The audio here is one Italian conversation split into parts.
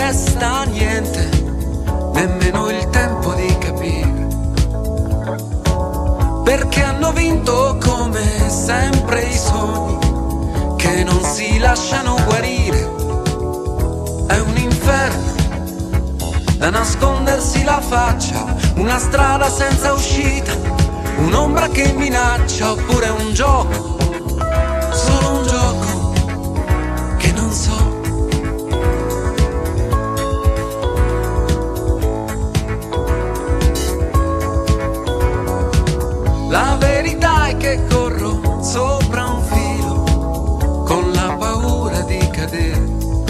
resta niente, nemmeno il tempo di capire, perché hanno vinto come sempre i sogni che non si lasciano guarire. È un inferno da nascondersi la faccia, una strada senza uscita, un'ombra che minaccia, oppure un gioco, solo un gioco che non so. La verità è che corro sopra un filo con la paura di cadere.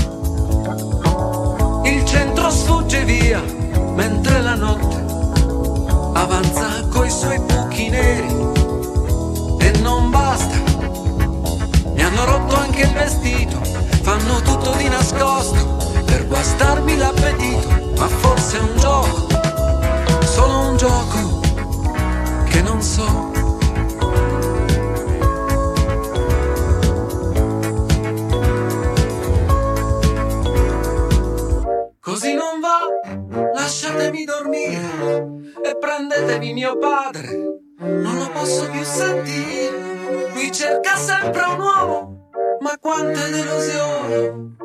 Il centro sfugge via mentre la notte avanza coi suoi buchi neri. E non basta, mi hanno rotto anche il vestito, fanno tutto di nascosto per guastarmi l'appetito. Ma forse è un gioco, solo un gioco che non so. Così non va, lasciatemi dormire e prendetevi mio padre, non lo posso più sentire. Lui cerca sempre un uomo, ma quante delusioni.